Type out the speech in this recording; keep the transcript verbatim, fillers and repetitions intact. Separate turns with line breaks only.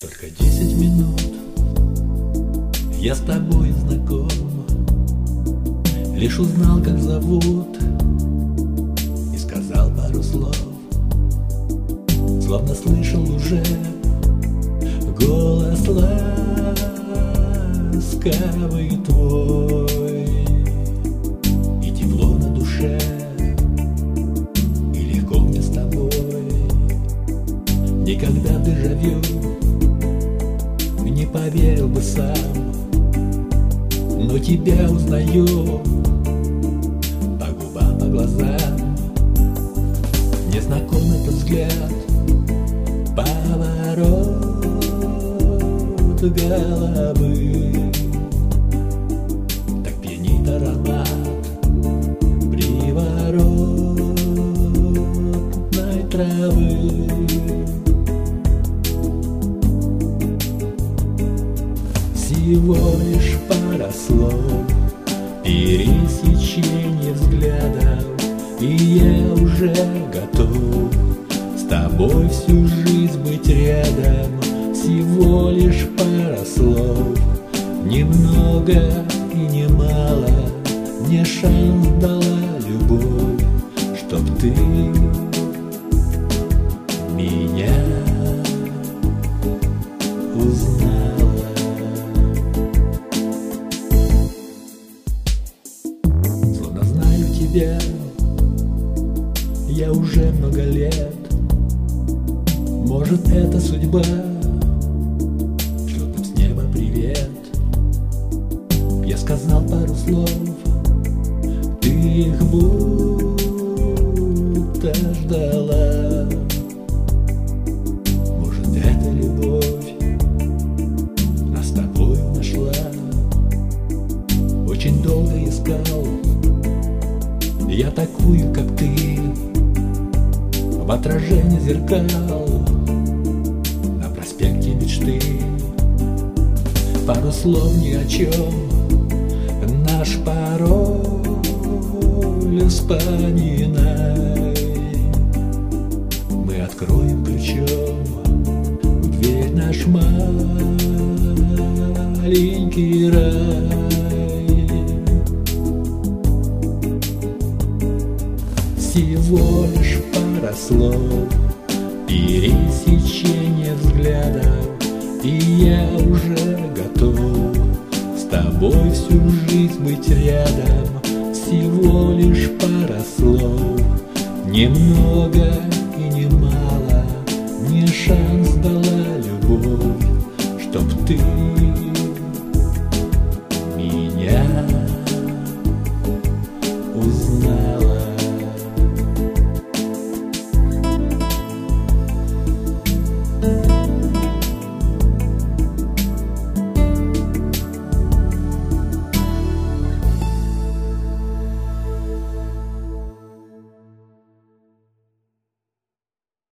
Только десять минут я с тобой знаком, лишь узнал, как зовут, и сказал пару слов, словно слышал уже голос ласковый твой, и тепло на душе, и легко мне с тобой. Никогда в дежавю не поверил бы сам, но тебя узнаю по губам, по глазам. Незнакомый этот взгляд, поворот головы, так пьянит аромат приворотной травы. Всего лишь пара слов, пересечение взглядов, и я уже готов с тобой всю жизнь быть рядом. Всего лишь пара слов, немного и немало, мне шанс дала любовь, чтоб ты меня узнала. Словно знаю тебя я уже много лет, может, это судьба, шлет нам с неба привет. Я сказал пару слов, ты их будто ждала. Может, это любовь нас с тобою нашла. Очень долго искал я такую, как ты, в отражении зеркал на проспекте мечты. Пару слов ни о чем, наш пароль вспоминай. Мы откроем ключом дверь, наш маленький рай. Всего лишь пара слов, пересечение взглядов, и я уже готов с тобой всю жизнь быть рядом. Всего лишь пара слов, немного